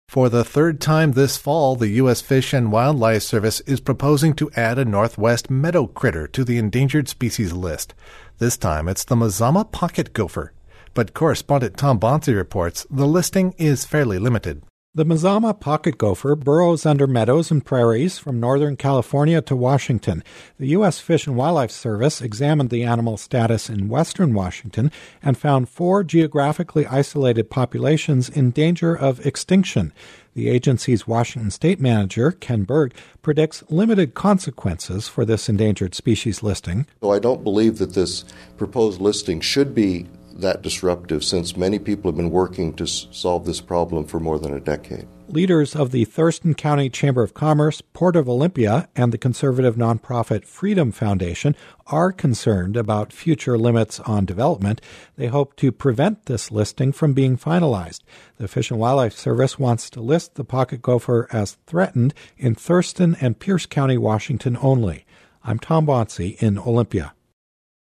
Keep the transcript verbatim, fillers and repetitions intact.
For the third time this fall, the U S Fish and Wildlife Service is proposing to add a northwest meadow critter to the endangered species list. This time it's the Mazama pocket gopher. But correspondent Tom Bonsi reports the listing is fairly limited. The Mazama pocket gopher burrows under meadows and prairies from northern California to Washington. The U S Fish and Wildlife Service examined the animal's status in western Washington and found four geographically isolated populations in danger of extinction. The agency's Washington State Manager, Ken Berg, predicts limited consequences for this endangered species listing. So I don't believe that this proposed listing should be that disruptive, since many people have been working to s- solve this problem for more than a decade. Leaders of the Thurston County Chamber of Commerce, Port of Olympia, and the conservative nonprofit Freedom Foundation are concerned about future limits on development. They hope to prevent this listing from being finalized. The Fish and Wildlife Service wants to list the pocket gopher as threatened in Thurston and Pierce County, Washington only. I'm Tom Bonsi in Olympia.